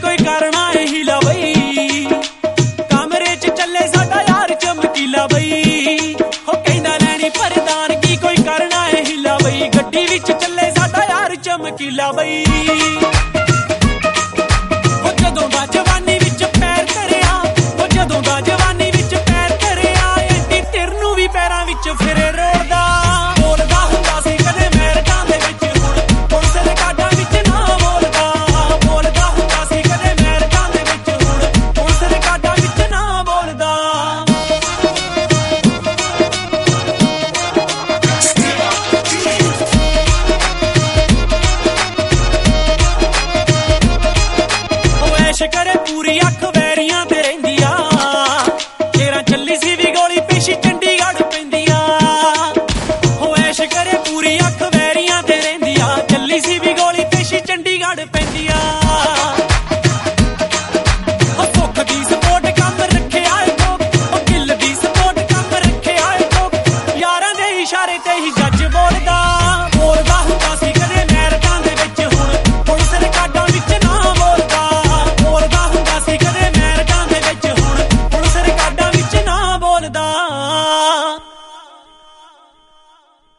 कोई करना है हिला बई, कमरे च चले साडा यार चमकीला बई। हो कहंदा लैनी प्रधानगी कोई करना है हिला बई, गड्डी विच चले साडा यार चमकीला बई। हो जदों दा जवानी विच पैर धरिया, हो जदों दा जवानी विच पैर धरिया, एडी तिर नूं वी पैरां विच फिरे रोड़दा। बोलदा हुंदा सी कदे मैरटां दे विच, हुण पुलिस दे काडां विच ना बोलदा। बोलदा हुंदा सी कदे मैरटां दे विच, हुण पुलिस दे काडां विच ना बोलदा। ओ ऐश करे पूरी अख वैरियां